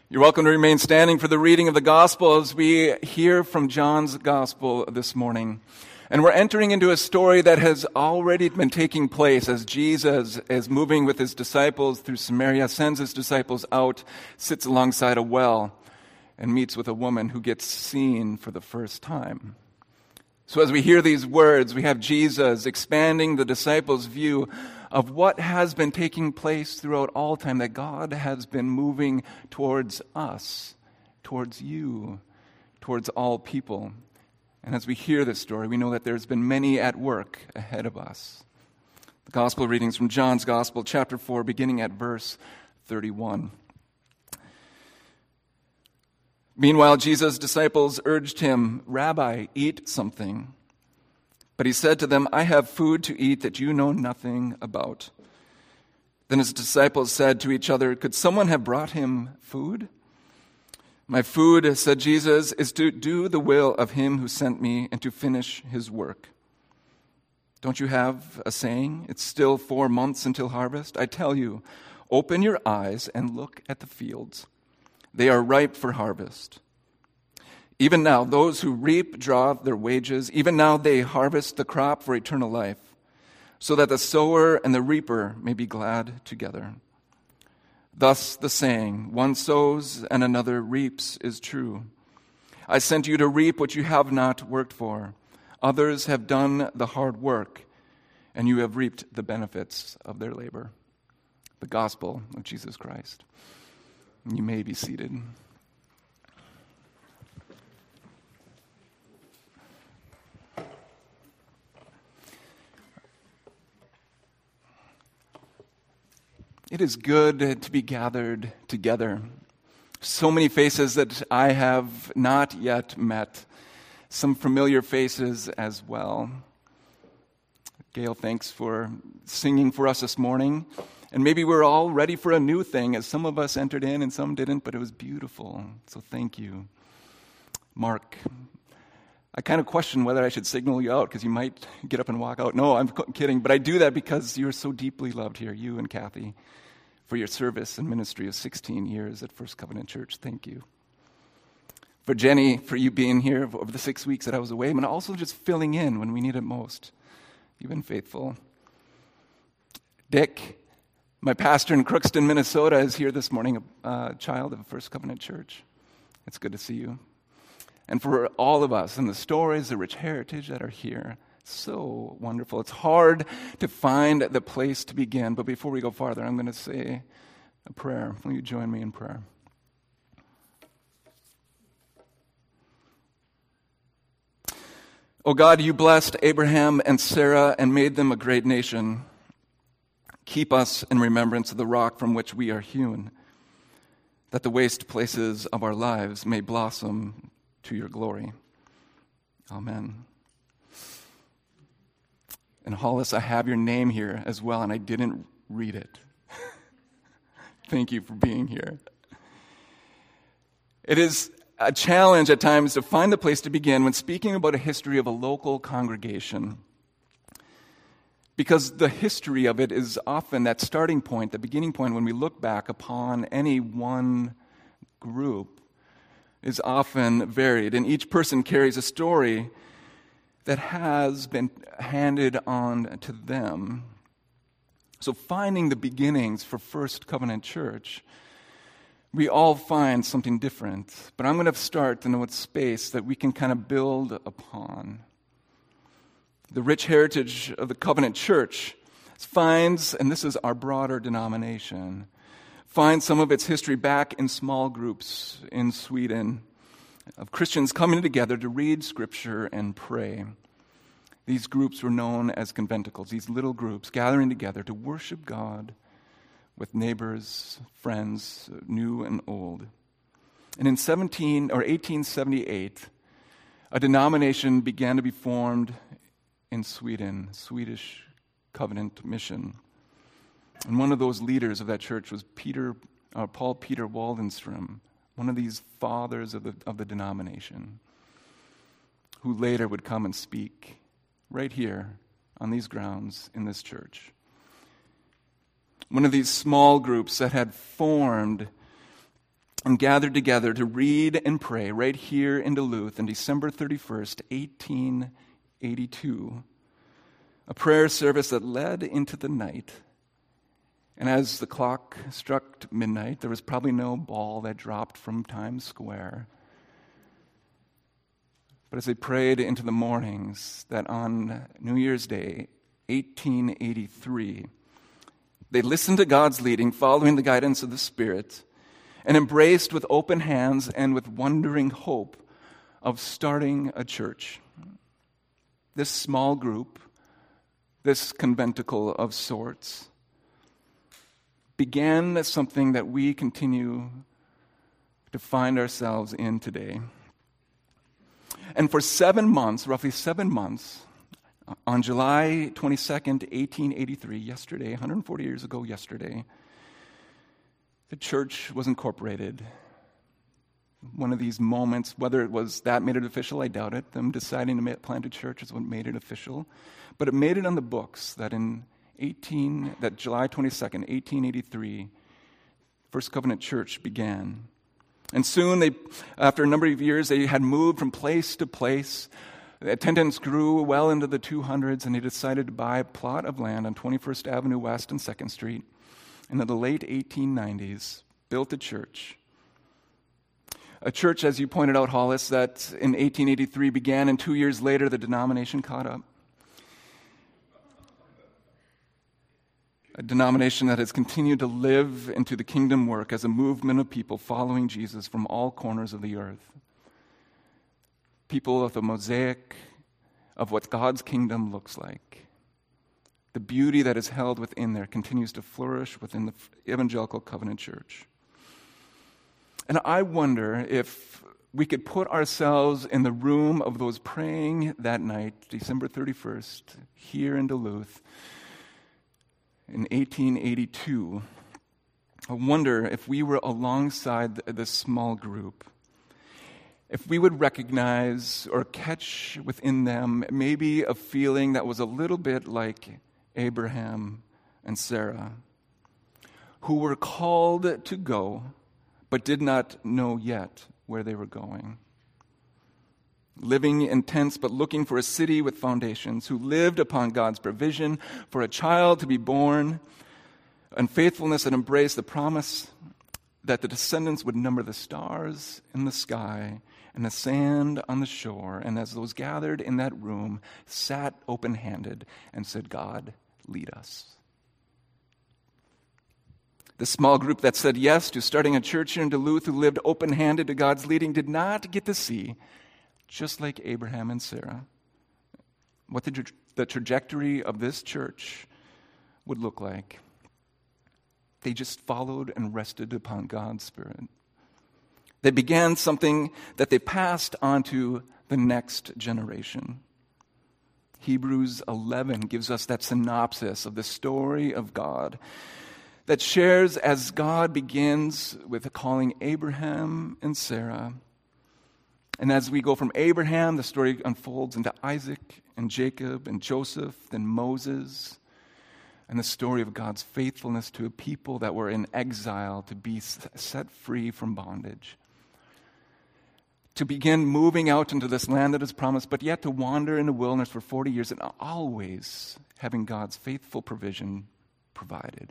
You're welcome to remain standing for the reading of the Gospel as we hear from John's Gospel this morning. And we're entering into a story that has already been taking place as Jesus is moving with his disciples through Samaria, sends his disciples out, sits alongside a well, and meets with a woman who gets seen for the first time. So as we hear these words, we have Jesus expanding the disciples' view of what has been taking place throughout all time, that God has been moving towards us, towards you, towards all people. And as we hear this story, we know that there's been many at work ahead of us. The Gospel readings from John's Gospel, chapter 4, beginning at verse 31. Meanwhile, Jesus' disciples urged him, "Rabbi, eat something." But he said to them, "I have food to eat that you know nothing about." Then his disciples said to each other, "Could someone have brought him food?" "My food," said Jesus, "is to do the will of him who sent me and to finish his work. Don't you have a saying, 'It's still 4 months until harvest'? I tell you, open your eyes and look at the fields. They are ripe for harvest. Even now, those who reap draw their wages. Even now they harvest the crop for eternal life, so that the sower and the reaper may be glad together. Thus the saying, 'One sows and another reaps,' is true. I sent you to reap what you have not worked for. Others have done the hard work, and you have reaped the benefits of their labor." The Gospel of Jesus Christ. You may be seated. It is good to be gathered together. So many faces that I have not yet met. Some familiar faces as well. Gail, thanks for singing for us this morning. And maybe we're all ready for a new thing, as some of us entered in and some didn't, but it was beautiful. So thank you. Mark, I kind of question whether I should signal you out because you might get up and walk out. No, I'm kidding, but I do that because you're so deeply loved here, you and Kathy, for your service and ministry of 16 years at First Covenant Church. Thank you. For Jenny, for you being here over the 6 weeks that I was away, and also just filling in when we need it most. You've been faithful. Dick, my pastor in Crookston, Minnesota, is here this morning, a child of First Covenant Church. It's good to see you. And for all of us and the stories, the rich heritage that are here, so wonderful. It's hard to find the place to begin, but before we go farther, I'm going to say a prayer. Will you join me in prayer? Oh God, you blessed Abraham and Sarah and made them a great nation. Keep us in remembrance of the rock from which we are hewn, that the waste places of our lives may blossom to your glory. Amen. And Hollis, I have your name here as well, and I didn't read it. Thank you for being here. It is a challenge at times to find the place to begin when speaking about a history of a local congregation, because the history of it is often that starting point, the beginning point when we look back upon any one group is often varied, and each person carries a story that has been handed on to them. So finding the beginnings for First Covenant Church, we all find something different, but I'm going to start to know what space that we can kind of build upon. The rich heritage of the Covenant Church finds, and this is our broader denomination, finds some of its history back in small groups in Sweden of Christians coming together to read Scripture and pray. These groups were known as conventicles, these little groups gathering together to worship God with neighbors, friends, new and old. And in 1878, a denomination began to be formed in Sweden, Swedish Covenant Mission. And one of those leaders of that church was Paul Peter Waldenström, one of these fathers of the denomination, who later would come and speak right here on these grounds in this church. One of these small groups that had formed and gathered together to read and pray right here in Duluth on December 31st, 1882. A prayer service that led into the night. And as the clock struck midnight, there was probably no ball that dropped from Times Square. But as they prayed into the mornings, that on New Year's Day, 1883, they listened to God's leading, following the guidance of the Spirit, and embraced with open hands and with wondering hope of starting a church. This small group, this conventicle of sorts, began something that we continue to find ourselves in today. And for 7 months, roughly 7 months, on July 22nd, 1883, yesterday, 140 years ago yesterday, the church was incorporated. One of these moments, whether it was that made it official, I doubt it. Them deciding to plant a church is what made it official. But it made it on the books that that July 22nd, 1883, First Covenant Church began. And soon, after a number of years, they had moved from place to place. The attendance grew well into the 200s, and they decided to buy a plot of land on 21st Avenue West and 2nd Street. And in the late 1890s, built a church. A church, as you pointed out, Hollis, that in 1883 began, and 2 years later, the denomination caught up. A denomination that has continued to live into the kingdom work as a movement of people following Jesus from all corners of the earth. People of the mosaic of what God's kingdom looks like. The beauty that is held within there continues to flourish within the Evangelical Covenant Church. And I wonder if we could put ourselves in the room of those praying that night, December 31st, here in Duluth, in 1882. I wonder if we were alongside this small group, if we would recognize or catch within them maybe a feeling that was a little bit like Abraham and Sarah, who were called to go, but did not know yet where they were going. Living in tents, but looking for a city with foundations, who lived upon God's provision for a child to be born, and faithfulness that embraced the promise that the descendants would number the stars in the sky and the sand on the shore. And as those gathered in that room, sat open-handed and said, God, lead us. The small group that said yes to starting a church here in Duluth, who lived open-handed to God's leading, did not get to see, just like Abraham and Sarah, what the trajectory of this church would look like. They just followed and rested upon God's Spirit. They began something that they passed on to the next generation. Hebrews 11 gives us that synopsis of the story of God that shares as God begins with calling Abraham and Sarah. And as we go from Abraham, the story unfolds into Isaac and Jacob and Joseph, then Moses, and the story of God's faithfulness to a people that were in exile to be set free from bondage. To begin moving out into this land that is promised, but yet to wander in the wilderness for 40 years and always having God's faithful provision provided.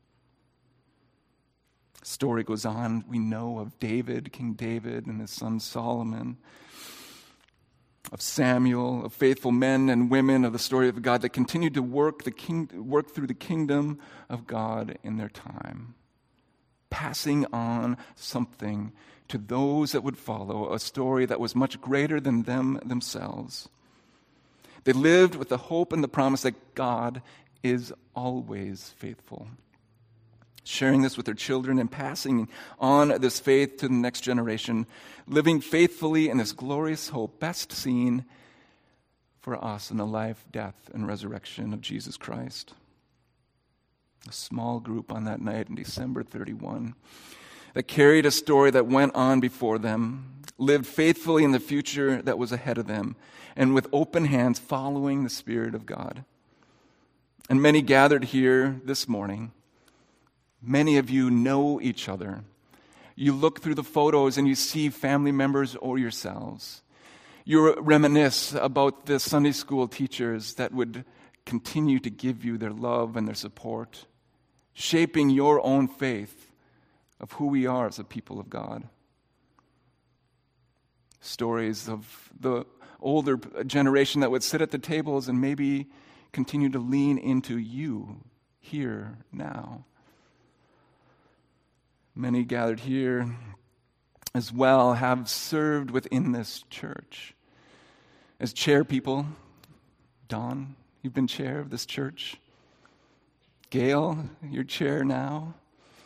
Story goes on. We know of David, King David, and his son Solomon, of Samuel, of faithful men and women of the story of God that continued to work through the kingdom of God in their time, passing on something to those that would follow, a story that was much greater than them themselves. They lived with the hope and the promise that God is always faithful, sharing this with their children and passing on this faith to the next generation, living faithfully in this glorious hope, best seen for us in the life, death, and resurrection of Jesus Christ. A small group on that night in December 31 that carried a story that went on before them, lived faithfully in the future that was ahead of them, and with open hands following the Spirit of God. And many gathered here this morning. Many of you know each other. You look through the photos and you see family members or yourselves. You reminisce about the Sunday school teachers that would continue to give you their love and their support, shaping your own faith of who we are as a people of God. Stories of the older generation that would sit at the tables and maybe continue to lean into you here now. Many gathered here as well have served within this church. As chair people, Don, you've been chair of this church. Gail, you're chair now.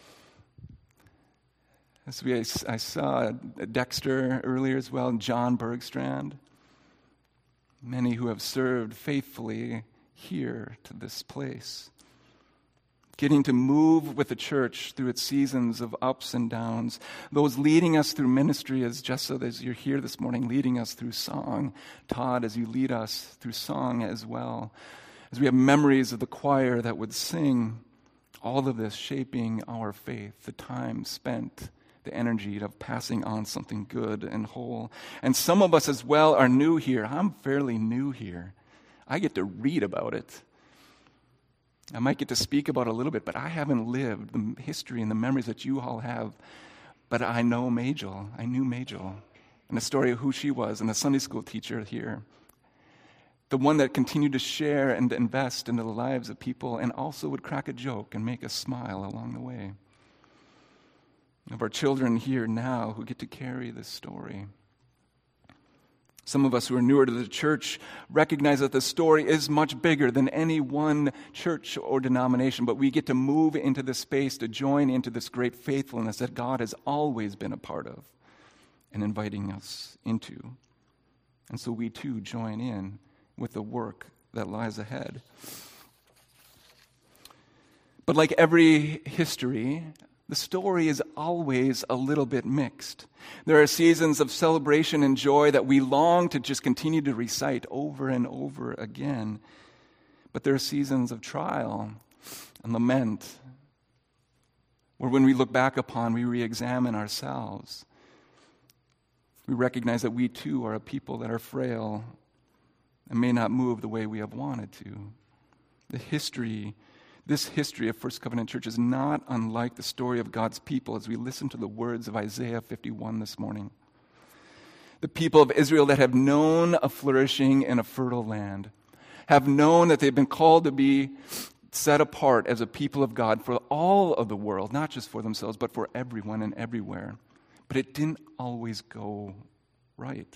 I saw Dexter earlier as well, and John Bergstrand. Many who have served faithfully here to this place. Getting to move with the church through its seasons of ups and downs. Those leading us through ministry, as Jessa, as you're here this morning, leading us through song. Todd, as you lead us through song as well. As we have memories of the choir that would sing, all of this shaping our faith, the time spent, the energy of passing on something good and whole. And some of us as well are new here. I'm fairly new here. I get to read about it. I might get to speak about it a little bit, but I haven't lived the history and the memories that you all have. But I know Majel. I knew Majel and the story of who she was and the Sunday school teacher here. The one that continued to share and invest into the lives of people and also would crack a joke and make us smile along the way. Of our children here now who get to carry this story. Some of us who are newer to the church recognize that the story is much bigger than any one church or denomination, but we get to move into this space to join into this great faithfulness that God has always been a part of and inviting us into. And so we too join in with the work that lies ahead. But like every history, the story is always a little bit mixed. There are seasons of celebration and joy that we long to just continue to recite over and over again. But there are seasons of trial and lament, where when we look back upon, we re-examine ourselves. We recognize that we too are a people that are frail and may not move the way we have wanted to. This history of First Covenant Church is not unlike the story of God's people as we listen to the words of Isaiah 51 this morning. The people of Israel that have known a flourishing and a fertile land, have known that they've been called to be set apart as a people of God for all of the world, not just for themselves, but for everyone and everywhere. But it didn't always go right.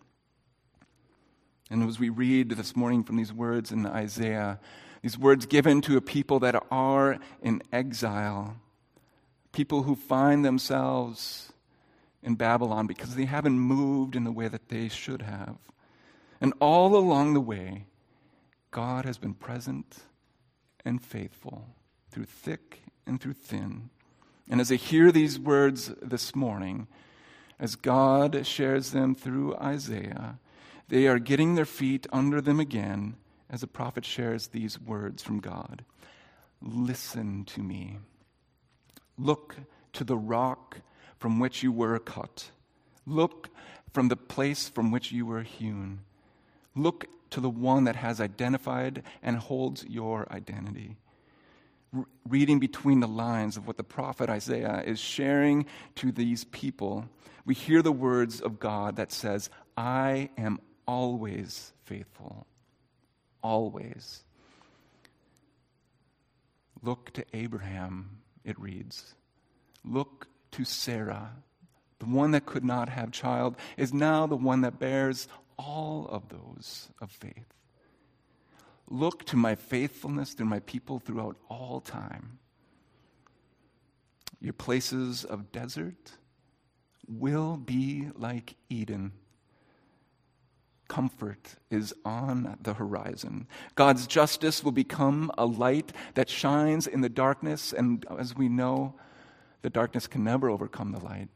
And as we read this morning from these words in Isaiah, these words given to a people that are in exile, people who find themselves in Babylon because they haven't moved in the way that they should have. And all along the way, God has been present and faithful through thick and through thin. And as I hear these words this morning, as God shares them through Isaiah, they are getting their feet under them again as the prophet shares these words from God. Listen to me. Look to the rock from which you were cut. Look from the place from which you were hewn. Look to the one that has identified and holds your identity. Reading between the lines of what the prophet Isaiah is sharing to these people, we hear the words of God that says, I am always faithful. Always. Look to Abraham, it reads. Look to Sarah. The one that could not have child is now the one that bears all of those of faith. Look to my faithfulness through my people throughout all time. Your places of desert will be like Eden. Comfort is on the horizon. God's justice will become a light that shines in the darkness, and as we know, the darkness can never overcome the light.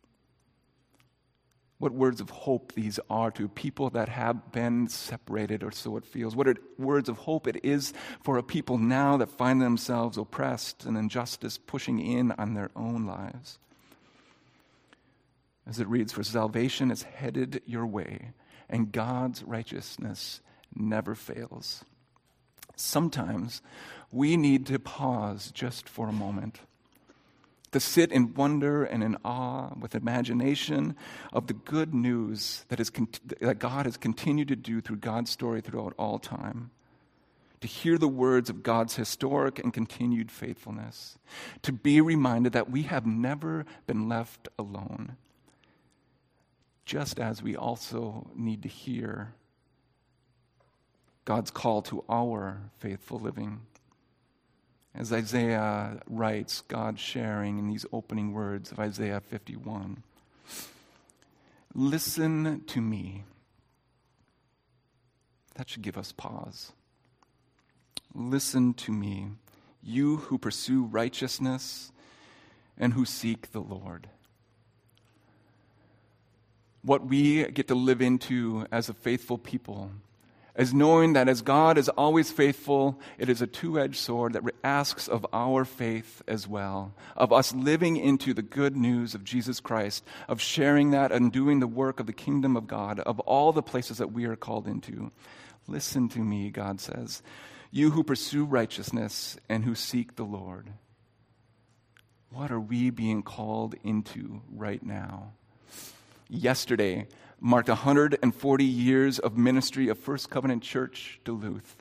What words of hope these are to people that have been separated, or so it feels. What words of hope it is for a people now that find themselves oppressed and injustice pushing in on their own lives. as it reads, "For salvation is headed your way, and God's righteousness never fails." Sometimes we need to pause just for a moment, to sit in wonder and in awe with imagination of the good news that God has continued to do through God's story throughout all time, to hear the words of God's historic and continued faithfulness, to be reminded that we have never been left alone, just as we also need to hear God's call to our faithful living. As Isaiah writes, God sharing in these opening words of Isaiah 51, "Listen to me." That should give us pause. "Listen to me, you who pursue righteousness and who seek the Lord." What we get to live into as a faithful people is knowing that as God is always faithful, it is a two-edged sword that asks of our faith as well, of us living into the good news of Jesus Christ, of sharing that and doing the work of the kingdom of God, of all the places that we are called into. "Listen to me," God says, "you who pursue righteousness and who seek the Lord." What are we being called into right now? Yesterday marked 140 years of ministry of First Covenant Church Duluth.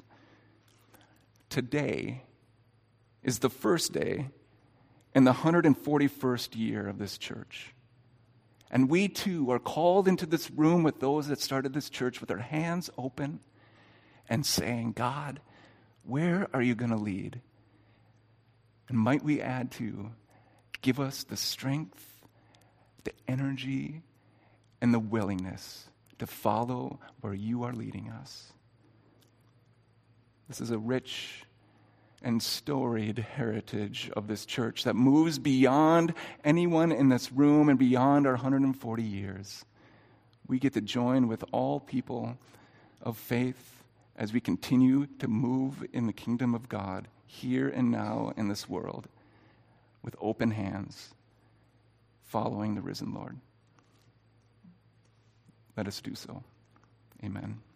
Today is the first day in the 141st year of this church. And we too are called into this room with those that started this church with their hands open and saying, "God, where are you going to lead?" And might we add to, give us the strength, the energy, and the willingness to follow where you are leading us. This is a rich and storied heritage of this church that moves beyond anyone in this room and beyond our 140 years. We get to join with all people of faith as we continue to move in the kingdom of God here and now in this world with open hands, following the risen Lord. Let us do so. Amen.